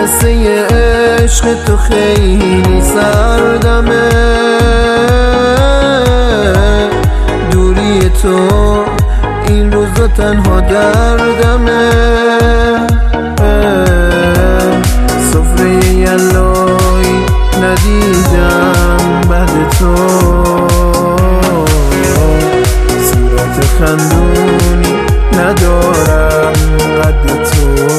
قصه عشق تو خیلی سردمه، دوری تو این روزا تنها دردمه. سفره یلایی ندیدم بعد تو، صورت خندونی ندارم قد تو.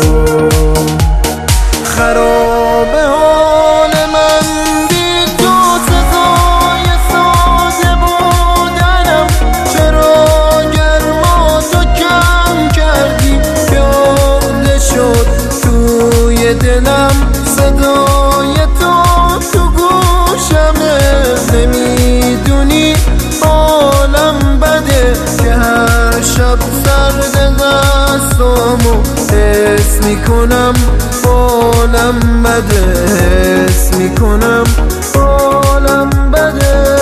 خرابه حال من بی تو، سزای ساده بودنم. چرا گرما تو کم کردی که عقده شد توی دلم. صدای تو گوشمه، نمیدونی حالم بده که هر شب سرد دستامو حس میکنم. حالم بده، حس میکنم حالم بده.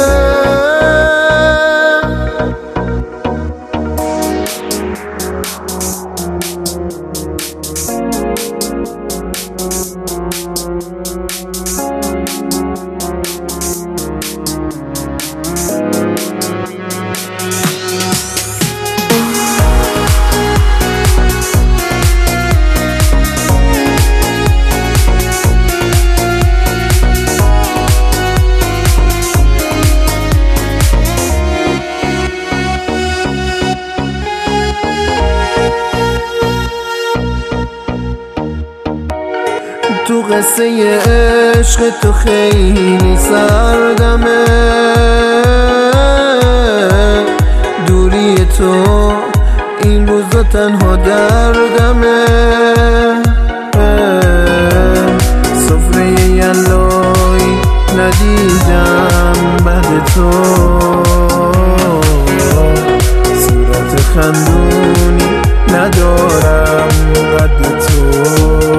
تو قصه عشق تو خیلی سردمه، دوری تو این روزا تنها دردمه. سفره یلایی ندیدم بعد تو، صورت خندونی ندارم قد تو.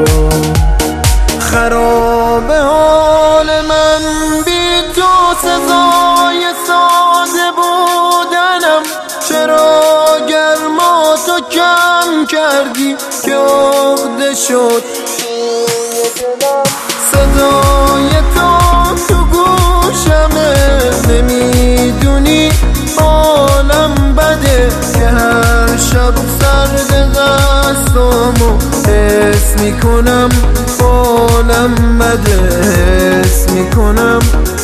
خرابه حال من بی تو، سزای ساده بودنم. چرا گرما تو کم کردی که عقده شد صدای تو گوشمه. نمیدونی حالم بده که هر شب سرد دستامو حس میکنم. حالم بده، حس میکنم